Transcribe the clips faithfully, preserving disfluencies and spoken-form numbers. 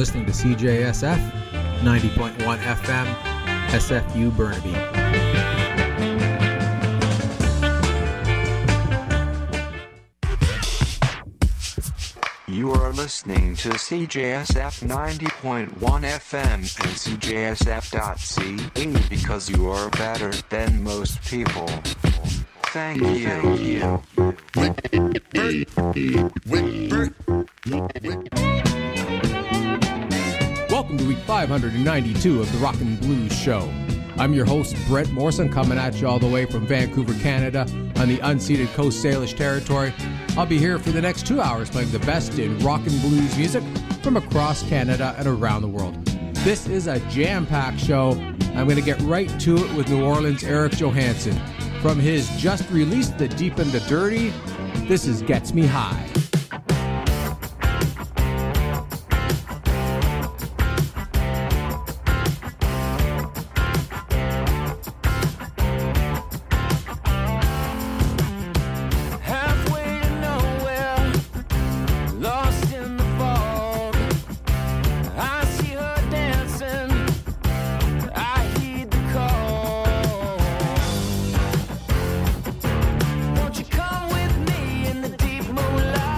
listening to C J S F ninety point one F M, S F U Burnaby. You are listening to C J S F ninety point one F M and C J S F dot C A because you are better than most people. Thank you. Thank you. Welcome to week five hundred ninety-two of the Rockin' Blues Show. I'm your host, Brent Morrison, coming at you all the way from Vancouver, Canada, on the unceded Coast Salish territory. I'll be here for the next two hours playing the best in rock and blues music from across Canada and around the world. This is a jam-packed show. I'm going to get right to it with New Orleans' Eric Johansson. From his just released The Deep and the Dirty, this is Gets Me High. Won't you come with me in the deep moonlight?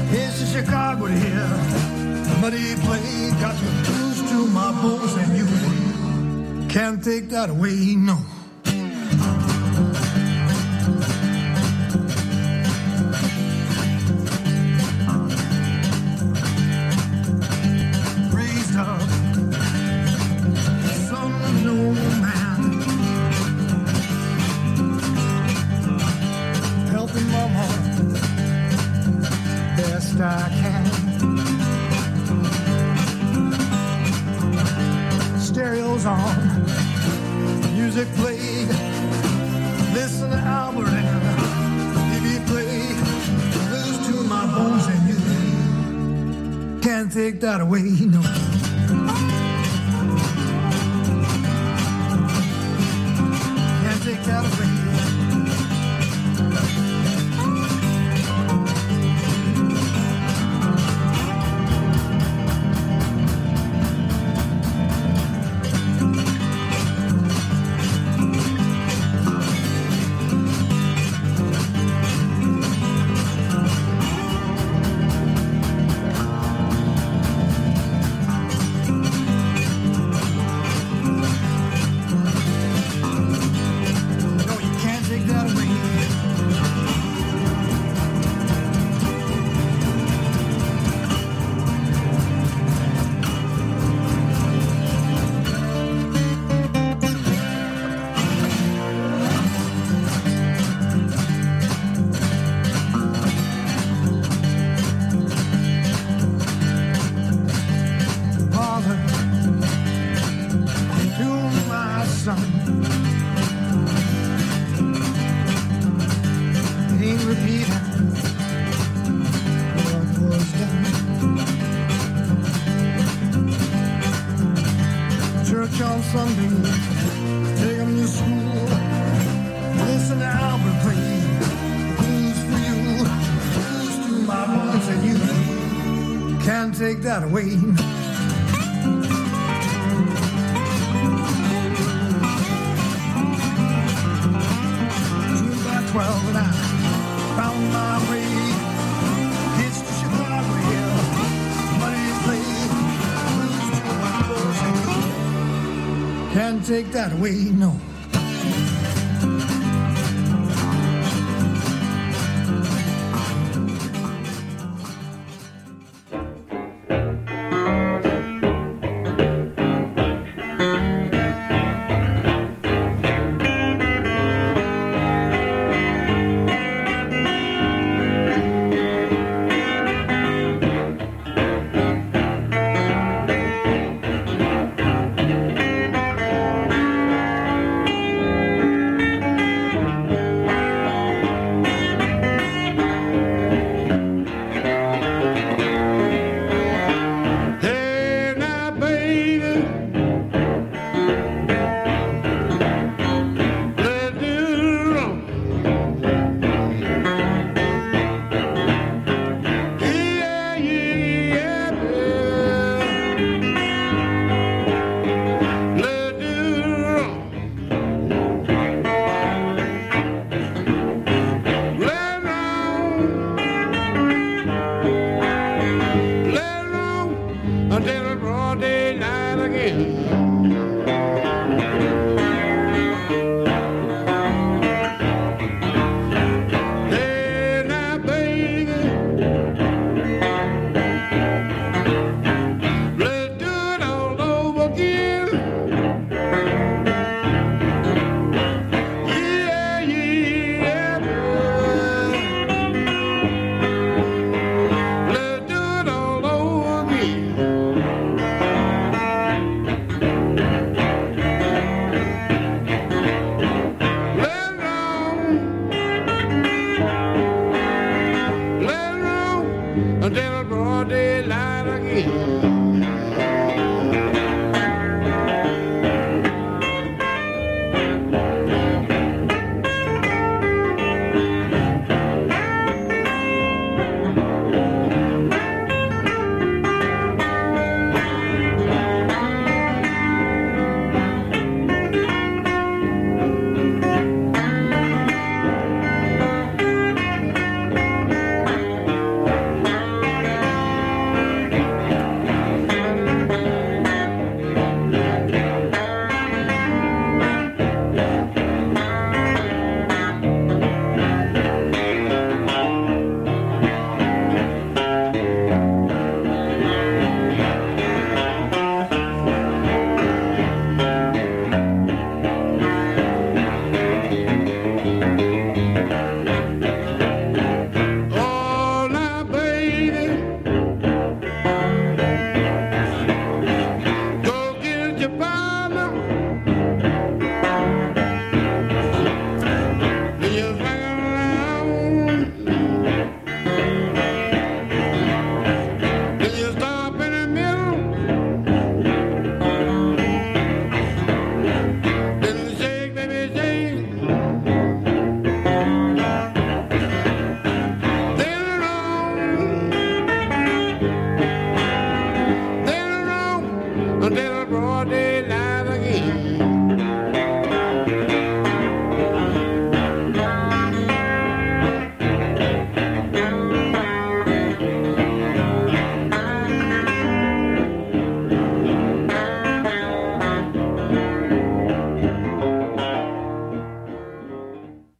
Here's to Chicago here. Muddy play got the blues to my bones, and you can't take that away, no. Raised up, son of no man, helping mama best I can. Stereo's on, music played. Listen to Albert and T V play. Blues to my bones, and you can't take that away, no. Can't take that away. Take that away. June by twelve and I found my way. It's to Chicago here. Money played. Blues to my bones. Can't take that away, no.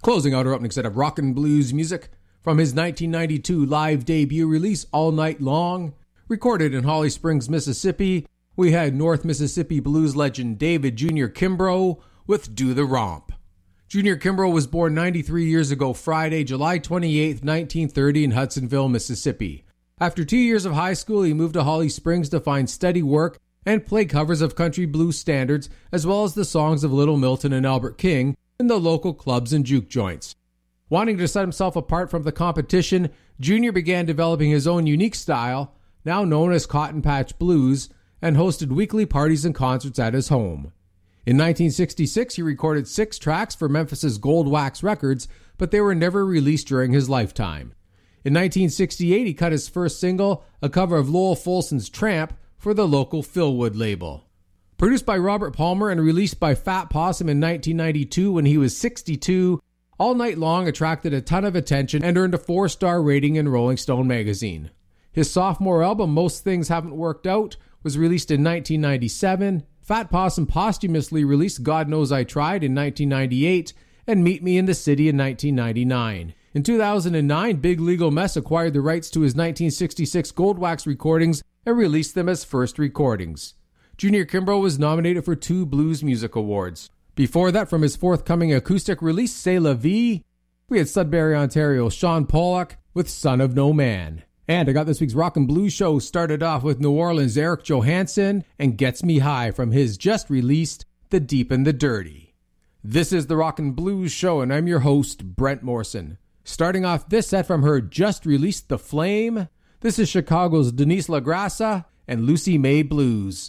Closing out our opening set of rock and blues music from his nineteen ninety-two live debut release, All Night Long. Recorded in Holly Springs, Mississippi, we had North Mississippi blues legend David Junior Kimbrough with Do the Romp. Junior Kimbrough was born ninety-three years ago Friday, July twenty-eighth, nineteen thirty in Hudsonville, Mississippi. After two years of high school, he moved to Holly Springs to find steady work and play covers of country blues standards, as well as the songs of Little Milton and Albert King in the local clubs and juke joints. Wanting to set himself apart from the competition, Junior began developing his own unique style, now known as Cotton Patch Blues, and hosted weekly parties and concerts at his home. In nineteen sixty-six, he recorded six tracks for Memphis's Gold Wax Records, but they were never released during his lifetime. In nineteen sixty-eight, he cut his first single, a cover of Lowell Folsom's Tramp, for the local Philwood label. Produced by Robert Palmer and released by Fat Possum in nineteen ninety-two when he was sixty-two, All Night Long attracted a ton of attention and earned a four-star rating in Rolling Stone magazine. His sophomore album, Most Things Haven't Worked Out, was released in nineteen ninety-seven. Fat Possum posthumously released God Knows I Tried in nineteen ninety-eight and Meet Me in the City in nineteen ninety-nine. In two thousand nine, Big Legal Mess acquired the rights to his nineteen sixty-six Gold Wax recordings and released them as first recordings. Junior Kimbrough was nominated for two Blues Music Awards. Before that, from his forthcoming acoustic release, C'est La Vie, we had Sudbury, Ontario, Sean Pollock with Son of No Man. And I got this week's Rock and Blues show started off with New Orleans' Eric Johansson and Gets Me High from his just-released The Deep and the Dirty. This is the Rock and Blues show, and I'm your host, Brent Morrison. Starting off this set from her just-released The Flame, this is Chicago's Denise LaGrassa and Lucy May Blues.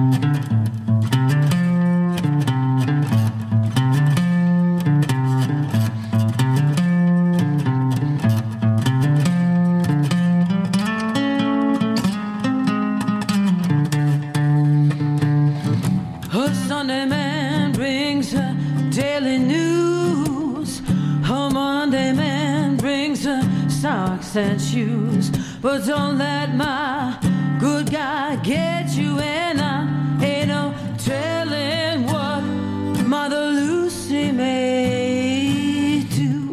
And shoes, but don't let my good guy get you, and I ain't no telling what Mother Lucy may do.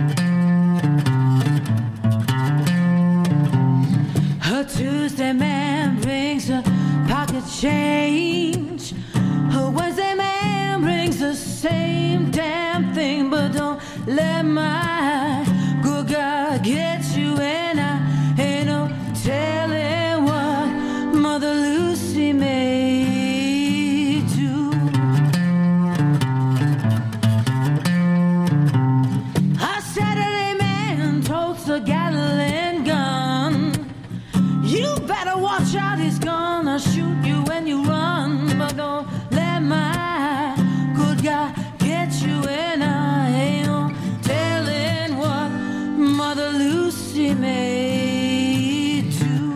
Her Tuesday man brings a pocket change, her Wednesday man brings the same damn thing, but don't let my good guy get you, and I ain't no telling what Mother Lucy may do. A Saturday man totes a Gatling gun. You better watch out, he's gonna shoot you when you run, but don't let my good guy get you, and I ain't no telling what Mother Lucy may do.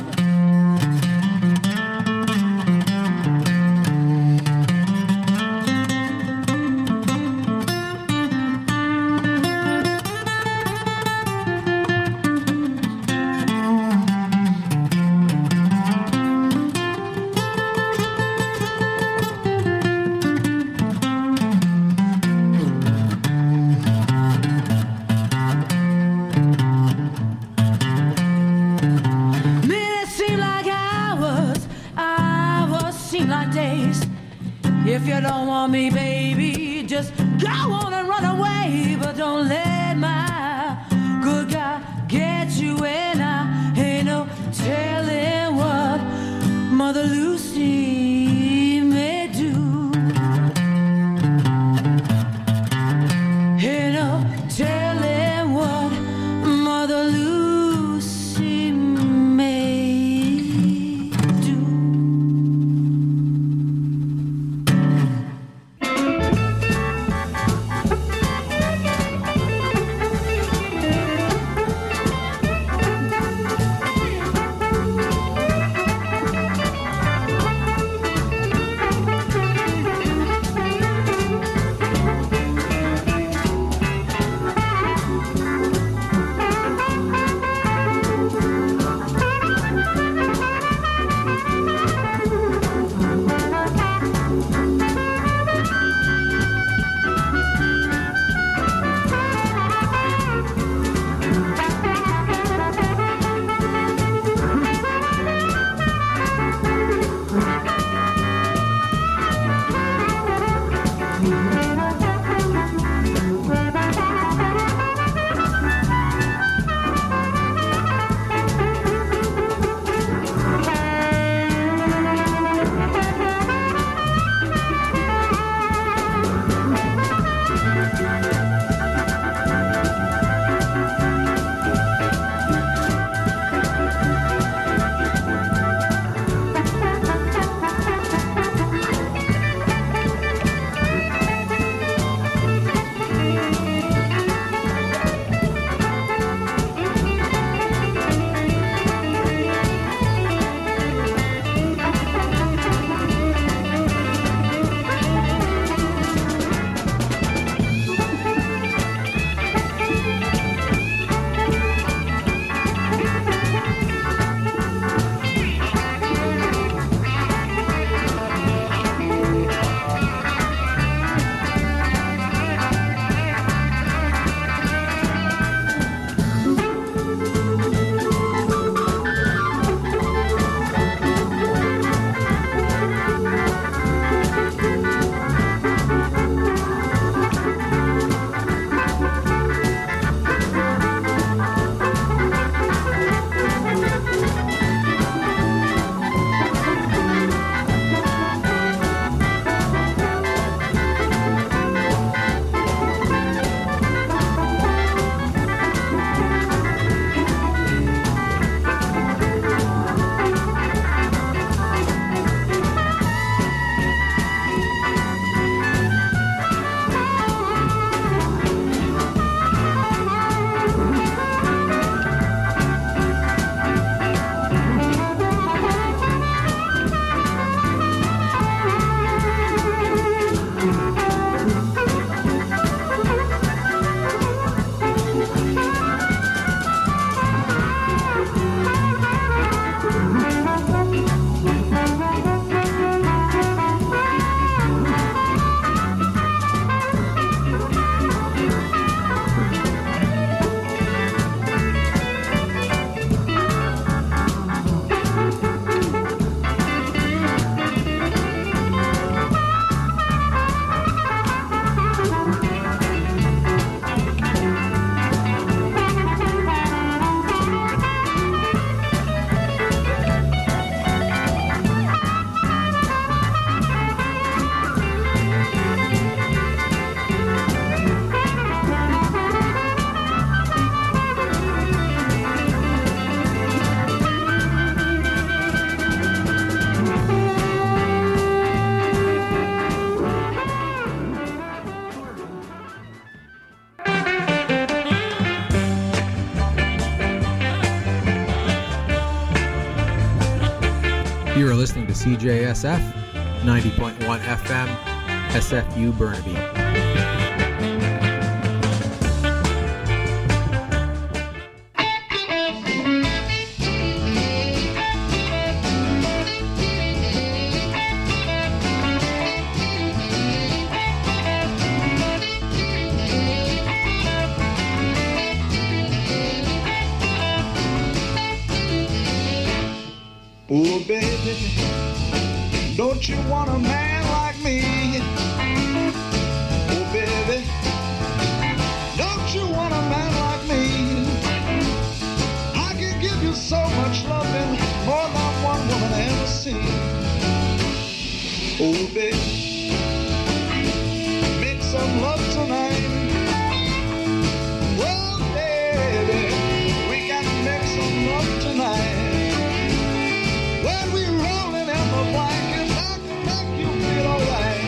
If you don't want me, baby, just go on and run away, but don't let my good guy get you, and I ain't no telling what Mother Lucy may do. Ain't no telling what Mother Lucy may do. You are listening to C J S F, ninety point one F M, S F U Burnaby. Oh, baby, don't you want a man like me? Oh, baby, don't you want a man like me? I can give you so much loving, more than one woman ever seen. Oh, baby, make some love tonight. Well, baby, we got to make some love tonight. When we rolling in the blankets, I can make you feel alright.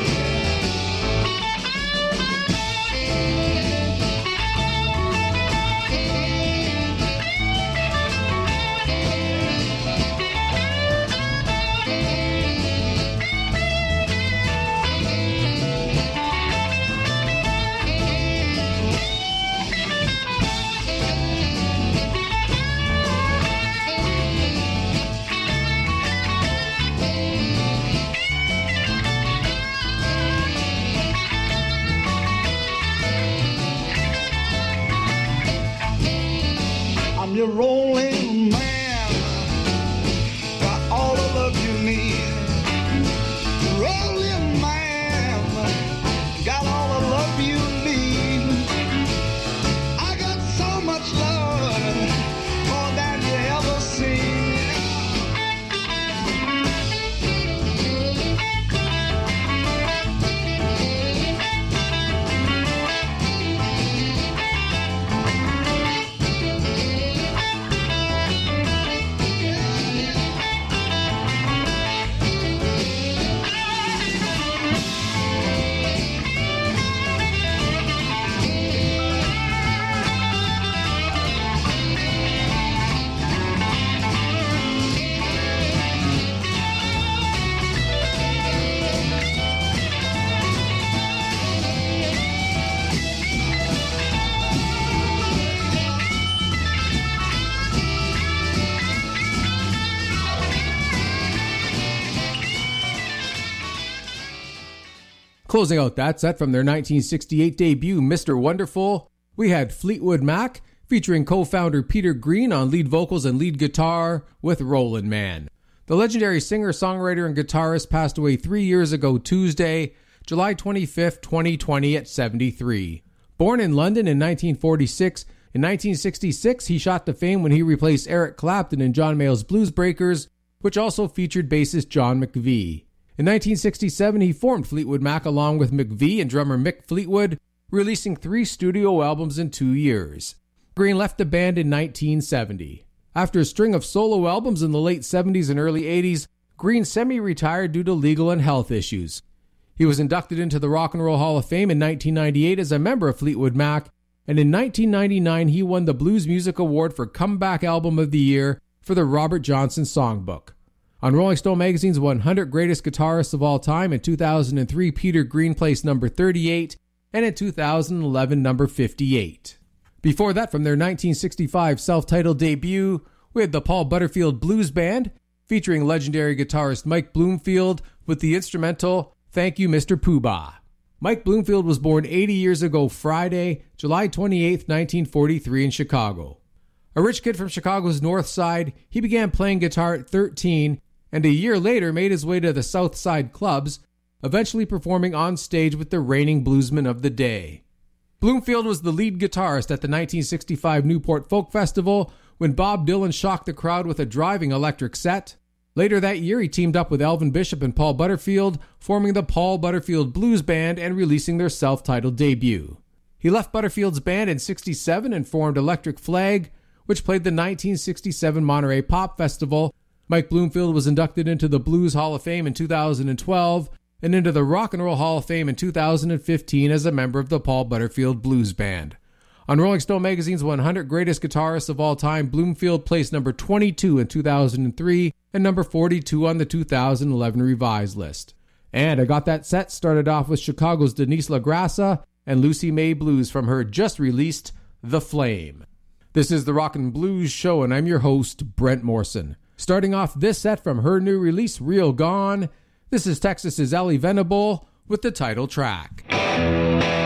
I'm your rolling man, got all the love you need. Rolling man, got all the love you need. I got so much love, more than you ever seen. Closing out that set from their nineteen sixty-eight debut, Mister Wonderful, we had Fleetwood Mac featuring co-founder Peter Green on lead vocals and lead guitar with Rollin' Man. The legendary singer, songwriter, and guitarist passed away three years ago Tuesday, July twenty-fifth, twenty twenty at seventy-three. Born in London in nineteen forty-six, in nineteen sixty-six he shot to fame when he replaced Eric Clapton in John Mayall's Blues Breakers, which also featured bassist John McVie. In nineteen sixty-seven, he formed Fleetwood Mac along with McVie and drummer Mick Fleetwood, releasing three studio albums in two years. Green left the band in nineteen seventy. After a string of solo albums in the late seventies and early eighties, Green semi-retired due to legal and health issues. He was inducted into the Rock and Roll Hall of Fame in nineteen ninety-eight as a member of Fleetwood Mac, and in nineteen ninety-nine he won the Blues Music Award for Comeback Album of the Year for the Robert Johnson Songbook. On Rolling Stone Magazine's one hundred Greatest Guitarists of All Time in two thousand three, Peter Green placed number thirty-eight, and in two thousand eleven, number fifty-eight. Before that, from their nineteen sixty-five self-titled debut, we had the Paul Butterfield Blues Band, featuring legendary guitarist Mike Bloomfield with the instrumental Thank You, Mister Poobah. Mike Bloomfield was born eighty years ago Friday, July twenty-eighth, nineteen forty-three in Chicago. A rich kid from Chicago's North Side, he began playing guitar at thirteen, and a year later made his way to the South Side clubs, eventually performing on stage with the reigning bluesman of the day. Bloomfield was the lead guitarist at the nineteen sixty-five Newport Folk Festival when Bob Dylan shocked the crowd with a driving electric set. Later that year, he teamed up with Elvin Bishop and Paul Butterfield, forming the Paul Butterfield Blues Band and releasing their self-titled debut. He left Butterfield's band in sixty-seven and formed Electric Flag, which played the nineteen sixty-seven Monterey Pop Festival. Mike Bloomfield was inducted into the Blues Hall of Fame in two thousand twelve and into the Rock and Roll Hall of Fame in two thousand fifteen as a member of the Paul Butterfield Blues Band. On Rolling Stone Magazine's one hundred Greatest Guitarists of All Time, Bloomfield placed number twenty-two in two thousand three and number forty-two on the two thousand eleven revised list. And I got that set started off with Chicago's Denise LaGrassa and Lucy May Blues from her just-released The Flame. This is the Rockin' Blues Show, and I'm your host, Brent Morrison. Starting off this set from her new release, Real Gone, this is Texas's Ellie Venable with the title track.